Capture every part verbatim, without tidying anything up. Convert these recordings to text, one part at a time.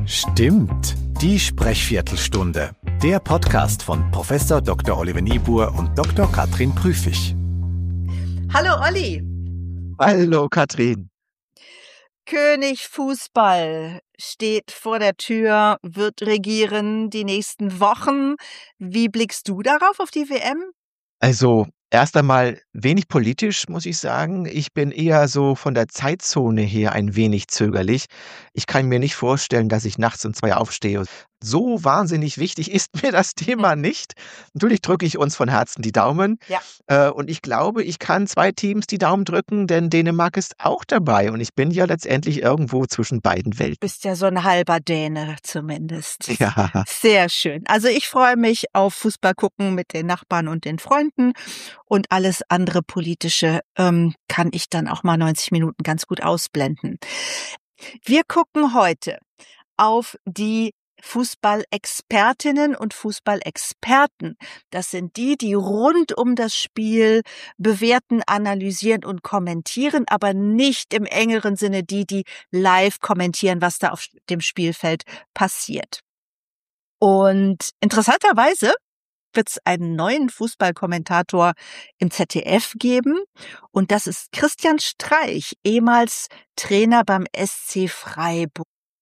Stimmt, die Sprechviertelstunde. Der Podcast von Professor Doktor Oliver Niebuhr und Doktor Katrin Prüfig. Hallo Olli. Hallo Katrin. König Fußball steht vor der Tür, wird regieren die nächsten Wochen. Wie blickst du darauf, auf die W M? Also erst einmal wenig politisch, muss ich sagen. Ich bin eher so von der Zeitzone her ein wenig zögerlich. Ich kann mir nicht vorstellen, dass ich nachts um zwei aufstehe. So wahnsinnig wichtig ist mir das Thema nicht. Natürlich drücke ich uns von Herzen die Daumen. Ja. Äh, und ich glaube, ich kann zwei Teams die Daumen drücken, denn Dänemark ist auch dabei. Und ich bin ja letztendlich irgendwo zwischen beiden Welten. Bist ja so ein halber Däne zumindest. Ja. Sehr schön. Also ich freue mich auf Fußball gucken mit den Nachbarn und den Freunden. Und alles andere Politische ähm, kann ich dann auch mal neunzig Minuten ganz gut ausblenden. Wir gucken heute auf die Fußballexpertinnen und Fußballexperten. Das sind die, die rund um das Spiel bewerten, analysieren und kommentieren, aber nicht im engeren Sinne die, die live kommentieren, was da auf dem Spielfeld passiert. Und interessanterweise wird es einen neuen Fußballkommentator im Z D F geben. Und das ist Christian Streich, ehemals Trainer beim S C Freiburg.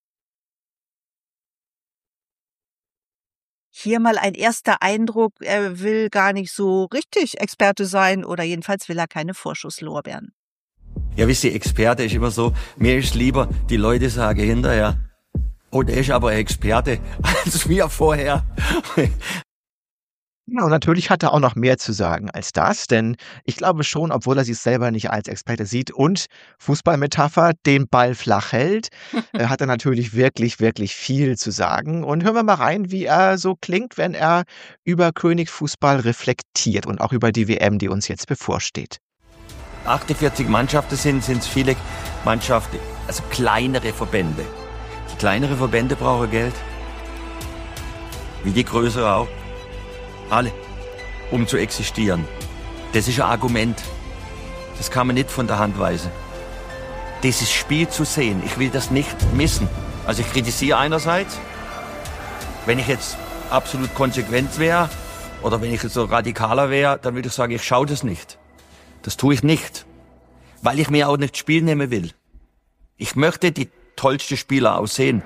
Hier mal ein erster Eindruck, er will gar nicht so richtig Experte sein oder jedenfalls will er keine Vorschusslorbeeren. Ja, wisst ihr, Experte ist immer so, mir ist lieber, die Leute sagen hinterher, oh, der ist aber ein Experte, als mir vorher. Ja, und natürlich hat er auch noch mehr zu sagen als das, denn ich glaube schon, obwohl er sich selber nicht als Experte sieht und Fußballmetapher den Ball flach hält, äh, hat er natürlich wirklich, wirklich viel zu sagen. Und hören wir mal rein, wie er so klingt, wenn er über Königsfußball reflektiert und auch über die W M, die uns jetzt bevorsteht. achtundvierzig Mannschaften sind, sind es viele Mannschaften, also kleinere Verbände. Die kleinere Verbände brauchen Geld, wie die größere auch. Alle, um zu existieren. Das ist ein Argument. Das kann man nicht von der Hand weisen. Dieses Spiel zu sehen, ich will das nicht missen. Also ich kritisiere einerseits, wenn ich jetzt absolut konsequent wäre oder wenn ich jetzt so radikaler wäre, dann würde ich sagen, ich schaue das nicht. Das tue ich nicht, weil ich mir auch nicht das Spiel nehmen will. Ich möchte die tollsten Spieler aussehen.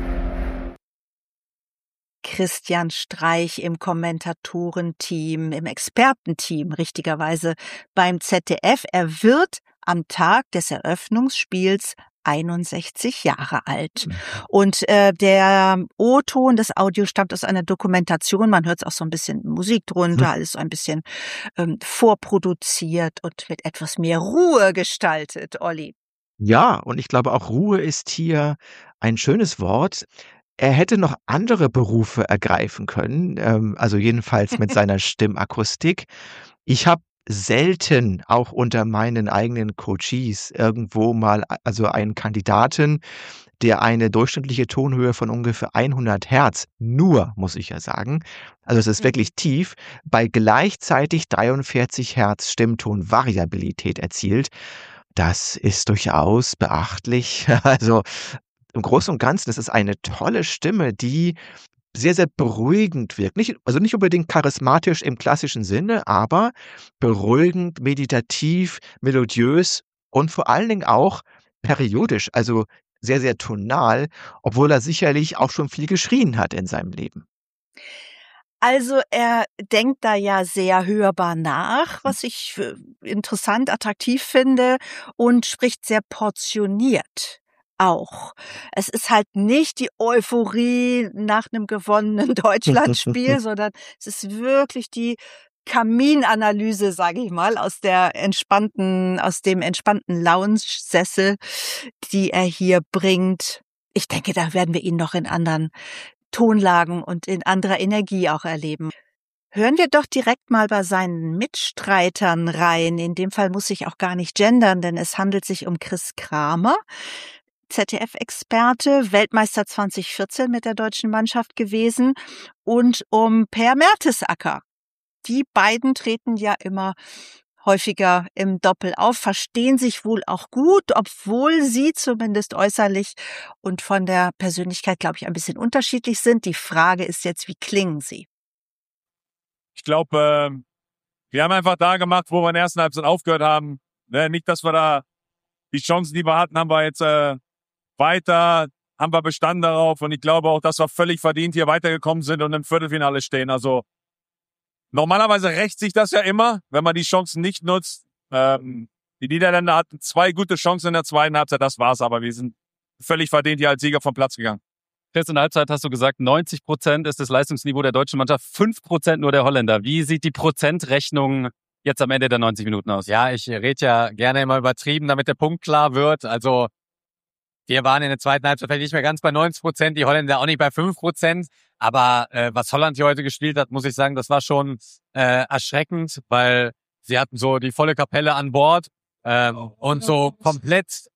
Christian Streich im Kommentatorenteam, im Expertenteam, richtigerweise beim Z D F. Er wird am Tag des Eröffnungsspiels einundsechzig Jahre alt. Und äh, der O-Ton, das Audio stammt aus einer Dokumentation. Man hört es auch so ein bisschen Musik drunter, alles so ein bisschen ähm, vorproduziert und mit etwas mehr Ruhe gestaltet, Olli. Ja, und ich glaube auch Ruhe ist hier ein schönes Wort. Er hätte noch andere Berufe ergreifen können, ähm, also jedenfalls mit seiner Stimmakustik. Ich habe selten auch unter meinen eigenen Coaches irgendwo mal also einen Kandidaten, der eine durchschnittliche Tonhöhe von ungefähr hundert Hertz, nur, muss ich ja sagen, also es ist wirklich tief, bei gleichzeitig dreiundvierzig Hertz Stimmtonvariabilität erzielt. Das ist durchaus beachtlich. Also im Großen und Ganzen ist es eine tolle Stimme, die sehr, sehr beruhigend wirkt. Nicht, also nicht unbedingt charismatisch im klassischen Sinne, aber beruhigend, meditativ, melodiös und vor allen Dingen auch periodisch, also sehr, sehr tonal, obwohl er sicherlich auch schon viel geschrien hat in seinem Leben. Also er denkt da ja sehr hörbar nach, was ich interessant, attraktiv finde, und spricht sehr portioniert. Auch. Es ist halt nicht die Euphorie nach einem gewonnenen Deutschlandspiel, sondern es ist wirklich die Kaminanalyse, sage ich mal, aus der entspannten, aus dem entspannten Lounge-Sessel, die er hier bringt. Ich denke, da werden wir ihn noch in anderen Tonlagen und in anderer Energie auch erleben. Hören wir doch direkt mal bei seinen Mitstreitern rein. In dem Fall muss ich auch gar nicht gendern, denn es handelt sich um Chris Kramer, Z D F-Experte, Weltmeister zwanzig vierzehn mit der deutschen Mannschaft gewesen, und um Per Mertesacker. Die beiden treten ja immer häufiger im Doppel auf, verstehen sich wohl auch gut, obwohl sie zumindest äußerlich und von der Persönlichkeit, glaube ich, ein bisschen unterschiedlich sind. Die Frage ist jetzt, wie klingen sie? Ich glaube, äh, wir haben einfach da gemacht, wo wir in der ersten Halbzeit aufgehört haben. Ne, nicht, dass wir da die Chancen, die wir hatten, haben wir jetzt äh, weiter, haben wir bestanden darauf. Und ich glaube auch, dass wir völlig verdient hier weitergekommen sind und im Viertelfinale stehen. Also normalerweise rächt sich das ja immer, wenn man die Chancen nicht nutzt. Ähm, die Niederländer hatten zwei gute Chancen in der zweiten Halbzeit, das war's. Aber wir sind völlig verdient hier als Sieger vom Platz gegangen. Chris, in der Halbzeit hast du gesagt, neunzig Prozent ist das Leistungsniveau der deutschen Mannschaft, fünf Prozent nur der Holländer. Wie sieht die Prozentrechnung jetzt am Ende der neunzig Minuten aus? Ja, ich rede ja gerne immer übertrieben, damit der Punkt klar wird. Also wir waren in der zweiten Halbzeit vielleicht nicht mehr ganz bei neunzig Prozent, die Holländer auch nicht bei fünf Prozent. Aber äh, was Holland hier heute gespielt hat, muss ich sagen, das war schon äh, erschreckend, weil sie hatten so die volle Kapelle an Bord ähm, und so komplett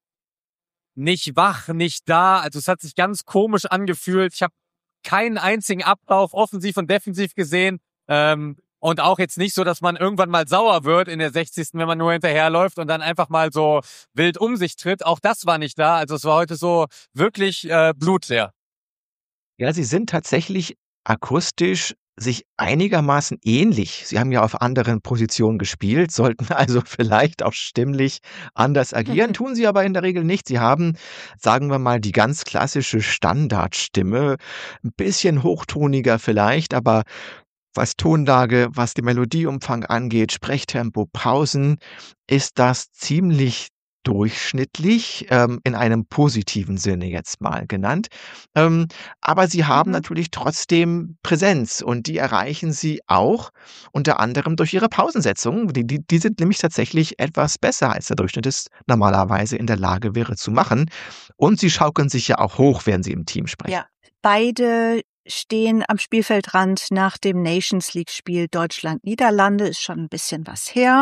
nicht wach, nicht da. Also es hat sich ganz komisch angefühlt. Ich habe keinen einzigen Ablauf offensiv und defensiv gesehen. Ähm, Und auch jetzt nicht so, dass man irgendwann mal sauer wird in der sechzigsten wenn man nur hinterherläuft und dann einfach mal so wild um sich tritt. Auch das war nicht da. Also es war heute so wirklich äh, blutleer. Ja, sie sind tatsächlich akustisch sich einigermaßen ähnlich. Sie haben ja auf anderen Positionen gespielt, sollten also vielleicht auch stimmlich anders agieren, tun sie aber in der Regel nicht. Sie haben, sagen wir mal, die ganz klassische Standardstimme, ein bisschen hochtoniger vielleicht, aber was Tonlage, was den Melodieumfang angeht, Sprechtempo, Pausen, ist das ziemlich durchschnittlich, ähm, in einem positiven Sinne jetzt mal genannt. Ähm, aber sie haben Mhm. natürlich trotzdem Präsenz und die erreichen sie auch unter anderem durch ihre Pausensetzungen. Die, die, die sind nämlich tatsächlich etwas besser, als der Durchschnitt es normalerweise in der Lage wäre zu machen. Und sie schaukeln sich ja auch hoch, während sie im Team sprechen. Ja, beide stehen am Spielfeldrand nach dem Nations League-Spiel Deutschland-Niederlande. Ist schon ein bisschen was her.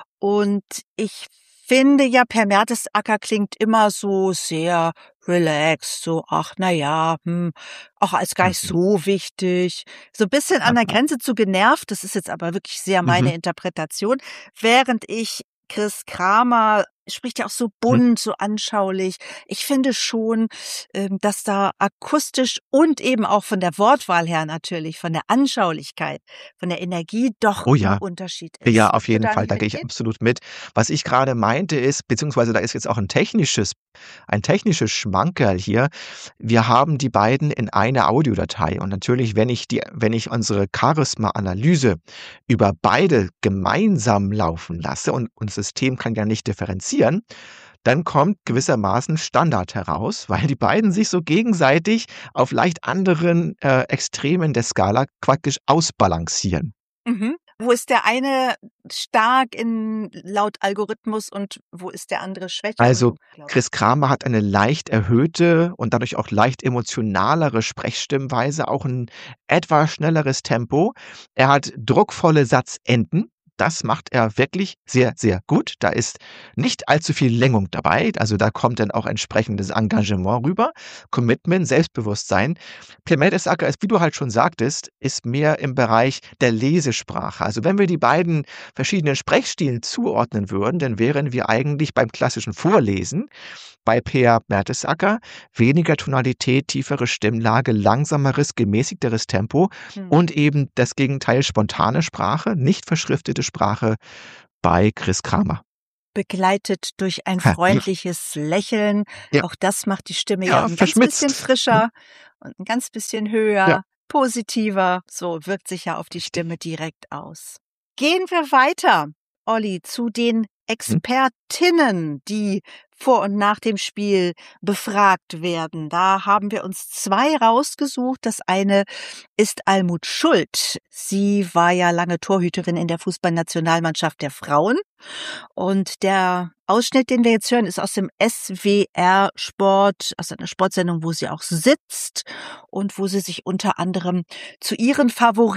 Und ich finde ja, Per Mertesacker klingt immer so sehr relaxed, so, ach, na ja, hm, auch als gar nicht Mhm. so wichtig. So ein bisschen an der Grenze zu genervt. Das ist jetzt aber wirklich sehr meine Mhm. Interpretation. Während ich Chris Kramer spricht ja auch so bunt, so anschaulich. Ich finde schon, ähm, dass da akustisch und eben auch von der Wortwahl her natürlich, von der Anschaulichkeit, von der Energie doch Oh ja. ein Unterschied ist. Ja, auf Würdest du jeden da Fall, nicht da gehe ich mitgehen? absolut mit. Was ich gerade meinte ist, beziehungsweise da ist jetzt auch ein technisches ein technisches Schmankerl hier. Wir haben die beiden in einer Audiodatei und natürlich, wenn ich die wenn ich unsere Charisma-Analyse über beide gemeinsam laufen lasse und und das System kann ja nicht differenzieren, dann kommt gewissermaßen Standard heraus, weil die beiden sich so gegenseitig auf leicht anderen, äh, Extremen der Skala praktisch ausbalancieren. Mhm. Wo ist der eine stark in laut Algorithmus und wo ist der andere schwächer? Also, So, glaub ich. Chris Kramer hat eine leicht erhöhte und dadurch auch leicht emotionalere Sprechstimmweise, auch ein etwas schnelleres Tempo. Er hat druckvolle Satzenden. Das macht er wirklich sehr, sehr gut. Da ist nicht allzu viel Längung dabei. Also da kommt dann auch entsprechendes Engagement rüber, Commitment, Selbstbewusstsein. Per Mertesacker ist, wie du halt schon sagtest, ist mehr im Bereich der Lesesprache. Also wenn wir die beiden verschiedenen Sprechstilen zuordnen würden, dann wären wir eigentlich beim klassischen Vorlesen bei Per Mertesacker weniger Tonalität, tiefere Stimmlage, langsameres, gemäßigteres Tempo Hm. und eben das Gegenteil spontane Sprache, nicht verschriftete Sprache bei Chris Kramer. Begleitet durch ein Ha, ja. freundliches Lächeln. Ja. Auch das macht die Stimme Ja, ja ein ganz verschmitzt. bisschen frischer und ein ganz bisschen höher, Ja. positiver. So wirkt sich ja auf die Stimme direkt aus. Gehen wir weiter, Olli, zu den Expertinnen, die vor und nach dem Spiel befragt werden. Da haben wir uns zwei rausgesucht. Das eine ist Almut Schuld. Sie war ja lange Torhüterin in der Fußballnationalmannschaft der Frauen. Und der Ausschnitt, den wir jetzt hören, ist aus dem S W R Sport, aus einer Sportsendung, wo sie auch sitzt und wo sie sich unter anderem zu ihren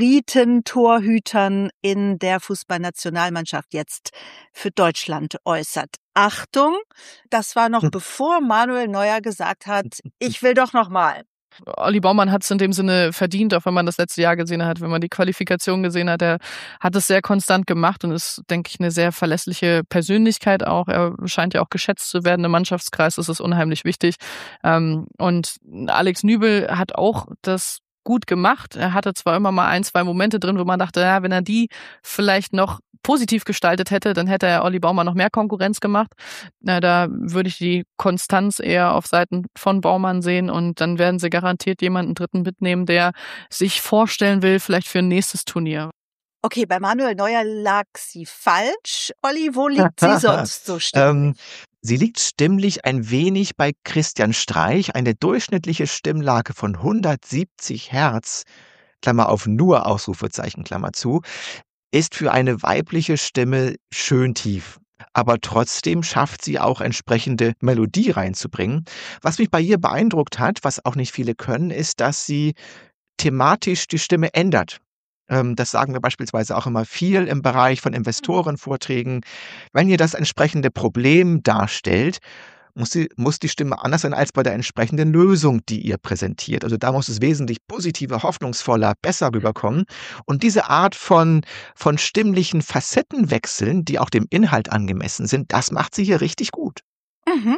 Favoriten-Torhütern in der Fußballnationalmannschaft jetzt für Deutschland äußert. Achtung, das war noch Hm. bevor Manuel Neuer gesagt hat, ich will doch noch mal. Olli Baumann hat es in dem Sinne verdient, auch wenn man das letzte Jahr gesehen hat, wenn man die Qualifikation gesehen hat. Er hat es sehr konstant gemacht und ist, denke ich, eine sehr verlässliche Persönlichkeit auch. Er scheint ja auch geschätzt zu werden im Mannschaftskreis, das ist unheimlich wichtig. Und Alex Nübel hat auch das gut gemacht. Er hatte zwar immer mal ein, zwei Momente drin, wo man dachte, ja, wenn er die vielleicht noch positiv gestaltet hätte, dann hätte er Olli Baumann noch mehr Konkurrenz gemacht. Na, da würde ich die Konstanz eher auf Seiten von Baumann sehen und dann werden sie garantiert jemanden Dritten mitnehmen, der sich vorstellen will, vielleicht für ein nächstes Turnier. Okay, bei Manuel Neuer lag sie falsch. Olli, wo liegt sie sonst so stimmlich? ähm, sie liegt stimmlich ein wenig bei Christian Streich. Eine durchschnittliche Stimmlage von hundertsiebzig Hertz, Klammer auf nur Ausrufezeichen, Klammer zu, ist für eine weibliche Stimme schön tief. Aber trotzdem schafft sie auch entsprechende Melodie reinzubringen. Was mich bei ihr beeindruckt hat, was auch nicht viele können, ist, dass sie thematisch die Stimme ändert. Das sagen wir beispielsweise auch immer viel im Bereich von Investorenvorträgen. Wenn ihr das entsprechende Problem darstellt, muss die, muss die Stimme anders sein als bei der entsprechenden Lösung, die ihr präsentiert. Also da muss es wesentlich positiver, hoffnungsvoller, besser rüberkommen. Und diese Art von, von stimmlichen Facettenwechseln, die auch dem Inhalt angemessen sind, das macht sie hier richtig gut. Mhm.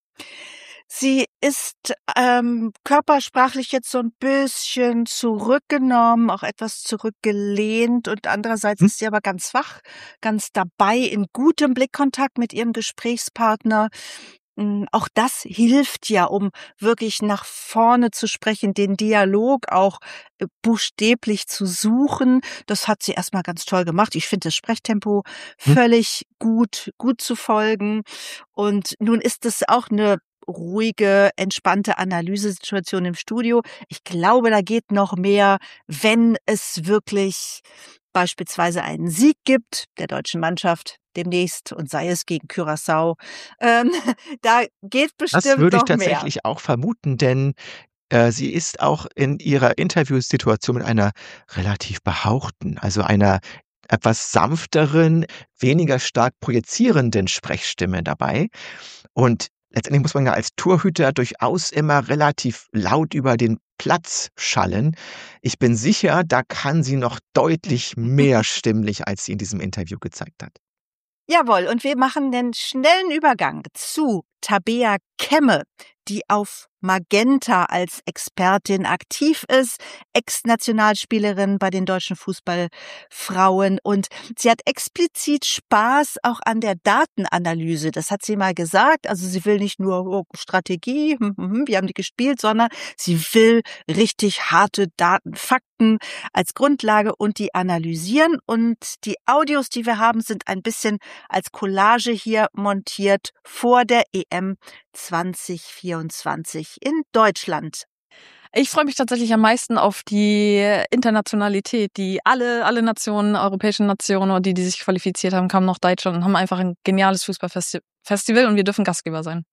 Sie ist ähm, körpersprachlich jetzt so ein bisschen zurückgenommen, auch etwas zurückgelehnt und andererseits Hm? ist sie aber ganz wach, ganz dabei, in gutem Blickkontakt mit ihrem Gesprächspartner. Mm, Auch das hilft ja, um wirklich nach vorne zu sprechen, den Dialog auch äh, buchstäblich zu suchen. Das hat sie erstmal ganz toll gemacht. Ich finde das Sprechtempo Hm? völlig gut, gut zu folgen. Und nun ist es auch eine ruhige, entspannte Analysesituation im Studio. Ich glaube, da geht noch mehr, wenn es wirklich beispielsweise einen Sieg gibt der deutschen Mannschaft demnächst und sei es gegen Curaçao. Ähm, da geht Das bestimmt würde ich noch mehr. tatsächlich auch vermuten, denn äh, sie ist auch in ihrer Interviewsituation mit einer relativ behauchten, also einer etwas sanfteren, weniger stark projizierenden Sprechstimme dabei. Und letztendlich muss man ja als Torhüter durchaus immer relativ laut über den Platz schallen. Ich bin sicher, da kann sie noch deutlich mehr stimmlich, als sie in diesem Interview gezeigt hat. Jawohl, und wir machen den schnellen Übergang zu Tabea Kemme, die auf Magenta als Expertin aktiv ist, Ex-Nationalspielerin bei den deutschen Fußballfrauen und sie hat explizit Spaß auch an der Datenanalyse. Das hat sie mal gesagt. Also sie will nicht nur oh, Strategie, hm, hm, hm, wie haben die gespielt, sondern sie will richtig harte Daten, Fakten als Grundlage und die analysieren. Und die Audios, die wir haben, sind ein bisschen als Collage hier montiert vor der E M zwanzig vierundzwanzig in Deutschland. Ich freue mich tatsächlich am meisten auf die Internationalität, die alle, alle Nationen, europäischen Nationen oder die, die sich qualifiziert haben, kamen nach Deutschland und haben einfach ein geniales Fußballfestival und wir dürfen Gastgeber sein.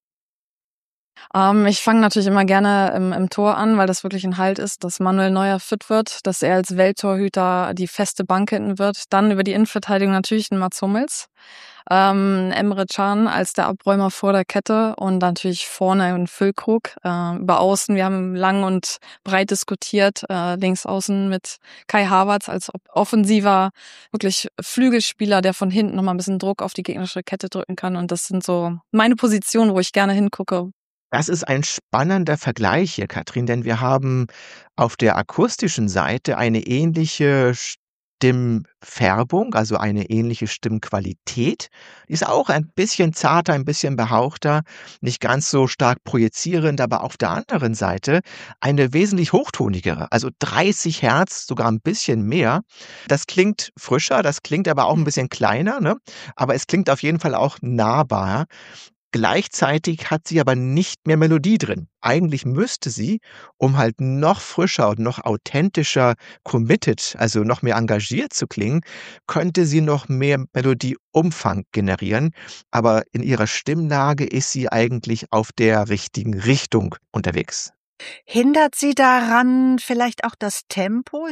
Ähm, ich fange natürlich immer gerne im, im Tor an, weil das wirklich ein Halt ist, dass Manuel Neuer fit wird, dass er als Welttorhüter die feste Bank hinten wird. Dann über die Innenverteidigung natürlich ein Mats Hummels. Ähm, Emre Can als der Abräumer vor der Kette und natürlich vorne ein Füllkrug. Äh, über Außen, wir haben lang und breit diskutiert, äh, links außen mit Kai Havertz als offensiver, wirklich Flügelspieler, der von hinten nochmal ein bisschen Druck auf die gegnerische Kette drücken kann. Und das sind so meine Positionen, wo ich gerne hingucke. Das ist ein spannender Vergleich hier, Katrin, denn wir haben auf der akustischen Seite eine ähnliche Stimmfärbung, also eine ähnliche Stimmqualität. Die ist auch ein bisschen zarter, ein bisschen behauchter, nicht ganz so stark projizierend, aber auf der anderen Seite eine wesentlich hochtonigere, also dreißig Hertz, sogar ein bisschen mehr. Das klingt frischer, das klingt aber auch ein bisschen kleiner, ne? Aber es klingt auf jeden Fall auch nahbar. Gleichzeitig hat sie aber nicht mehr Melodie drin. Eigentlich müsste sie, um halt noch frischer und noch authentischer committed, also noch mehr engagiert zu klingen, könnte sie noch mehr Melodieumfang generieren. Aber in ihrer Stimmlage ist sie eigentlich auf der richtigen Richtung unterwegs. Hindert sie daran vielleicht auch das Tempo? Ich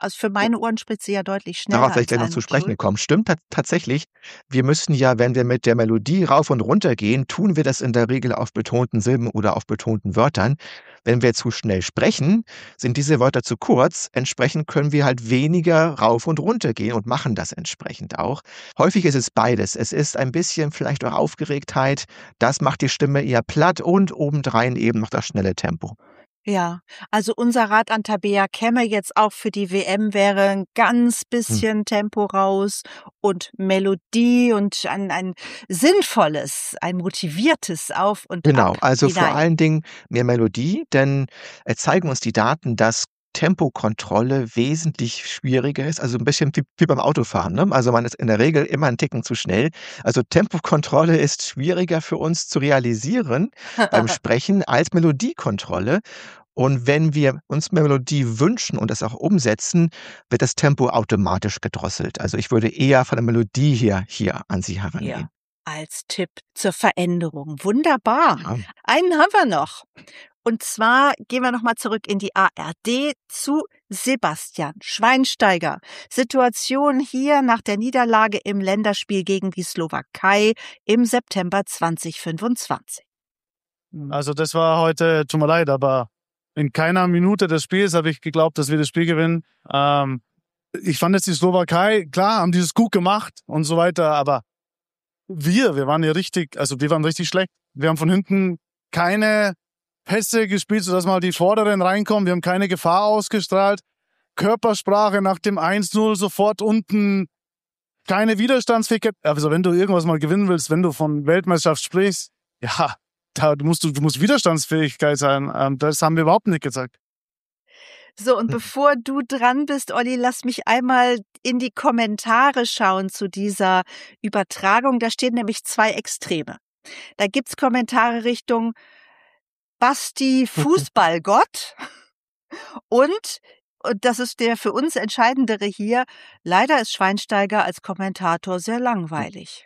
also für meine Ohren spricht sie ja deutlich schneller. Darauf werde ich gleich noch als zu sprechen Almut Schuld. kommen. Stimmt ta- tatsächlich. Wir müssen ja, wenn wir mit der Melodie rauf und runter gehen, tun wir das in der Regel auf betonten Silben oder auf betonten Wörtern. Wenn wir zu schnell sprechen, sind diese Wörter zu kurz. Entsprechend können wir halt weniger rauf und runter gehen und machen das entsprechend auch. Häufig ist es beides. Es ist ein bisschen vielleicht auch Aufgeregtheit. Das macht die Stimme eher platt und obendrein eben noch das schnelle Tempo. Ja, also unser Rat an Tabea Kemme jetzt auch für die W M wäre ein ganz bisschen hm. Tempo raus und Melodie und ein, ein sinnvolles, ein motiviertes Auf und Genau, Ab also hinein. vor allen Dingen mehr Melodie, denn es zeigen uns die Daten, dass Tempokontrolle wesentlich schwieriger ist, also ein bisschen wie, wie beim Autofahren. Ne? Also man ist in der Regel immer einen Ticken zu schnell. Also Tempokontrolle ist schwieriger für uns zu realisieren beim Sprechen als Melodiekontrolle. Und wenn wir uns Melodie wünschen und das auch umsetzen, wird das Tempo automatisch gedrosselt. Also ich würde eher von der Melodie her hier an Sie herangehen. Ja, als Tipp zur Veränderung. Wunderbar. Ja. Einen haben wir noch. Und zwar gehen wir nochmal zurück in die A R D zu Sebastian Schweinsteiger. Situation hier nach der Niederlage im Länderspiel gegen die Slowakei im September zwanzig fünfundzwanzig. Also das war heute, tut mir leid, aber in keiner Minute des Spiels habe ich geglaubt, dass wir das Spiel gewinnen. Ähm, ich fand jetzt die Slowakei, klar, haben dieses gut gemacht und so weiter, aber wir, wir waren ja richtig, also wir waren richtig schlecht. Wir haben von hinten keine Pässe gespielt, sodass mal die Vorderen reinkommen. Wir haben keine Gefahr ausgestrahlt. Körpersprache nach dem eins null sofort unten. Keine Widerstandsfähigkeit. Also wenn du irgendwas mal gewinnen willst, wenn du von Weltmeisterschaft sprichst, ja, da musst du, du musst Widerstandsfähigkeit sein. Das haben wir überhaupt nicht gezeigt. So, und bevor du dran bist, Olli, lass mich einmal in die Kommentare schauen zu dieser Übertragung. Da stehen nämlich zwei Extreme. Da gibt's Kommentare Richtung Basti Fußballgott und, und das ist der für uns entscheidendere hier, leider ist Schweinsteiger als Kommentator sehr langweilig.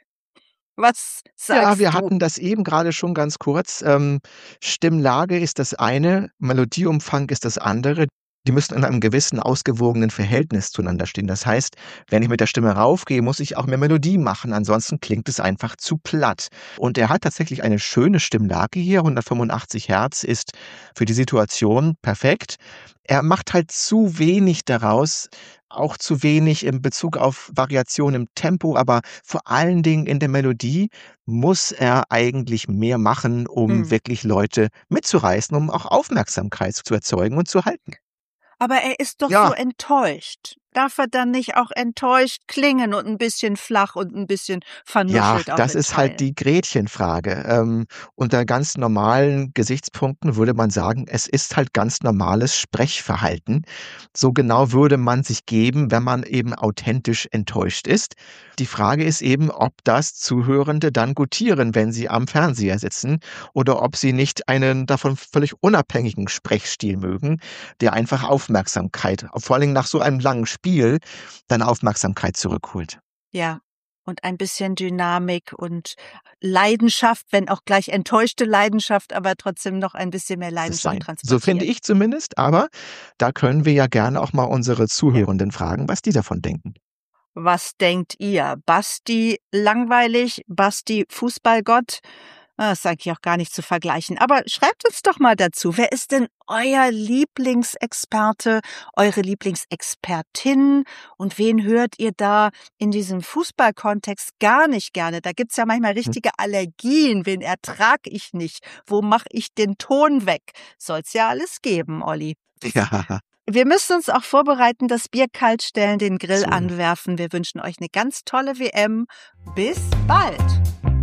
Was sagst Ja, wir du? hatten das eben gerade schon ganz kurz. Ähm, Stimmlage ist das eine, Melodieumfang ist das andere. Die müssen in einem gewissen ausgewogenen Verhältnis zueinander stehen. Das heißt, wenn ich mit der Stimme raufgehe, muss ich auch mehr Melodie machen. Ansonsten klingt es einfach zu platt. Und er hat tatsächlich eine schöne Stimmlage hier. hundertfünfundachtzig Hertz ist für die Situation perfekt. Er macht halt zu wenig daraus, auch zu wenig in Bezug auf Variation im Tempo, aber vor allen Dingen in der Melodie muss er eigentlich mehr machen, um Hm. wirklich Leute mitzureißen, um auch Aufmerksamkeit zu erzeugen und zu halten. Aber er ist doch Ja. so enttäuscht. Darf er dann nicht auch enttäuscht klingen und ein bisschen flach und ein bisschen Ja, vernuschelt auch das in ist halt Teilen? die Gretchenfrage. Ähm, unter ganz normalen Gesichtspunkten würde man sagen, es ist halt ganz normales Sprechverhalten. So genau würde man sich geben, wenn man eben authentisch enttäuscht ist. Die Frage ist eben, ob das Zuhörende dann gutieren, wenn sie am Fernseher sitzen, oder ob sie nicht einen davon völlig unabhängigen Sprechstil mögen, der einfach Aufmerksamkeit, vor allem nach so einem langen Spiel, dann Aufmerksamkeit zurückholt. Ja, und ein bisschen Dynamik und Leidenschaft, wenn auch gleich enttäuschte Leidenschaft, aber trotzdem noch ein bisschen mehr Das Leidenschaft sein. So transportieren. finde ich zumindest, aber da können wir ja gerne auch mal unsere Zuhörenden fragen, was die davon denken. Was denkt ihr? Basti langweilig, Basti Fußballgott? Ah, Das ist eigentlich auch gar nicht zu vergleichen. Aber schreibt uns doch mal dazu. Wer ist denn euer Lieblingsexperte, eure Lieblingsexpertin? Und wen hört ihr da in diesem Fußballkontext gar nicht gerne? Da gibt's ja manchmal richtige Allergien. Wen ertrag ich nicht? Wo mache ich den Ton weg? Soll's ja alles geben, Olli. Ja, Wir müssen uns auch vorbereiten, das Bier kalt stellen, den Grill so. anwerfen. Wir wünschen euch eine ganz tolle W M. Bis bald.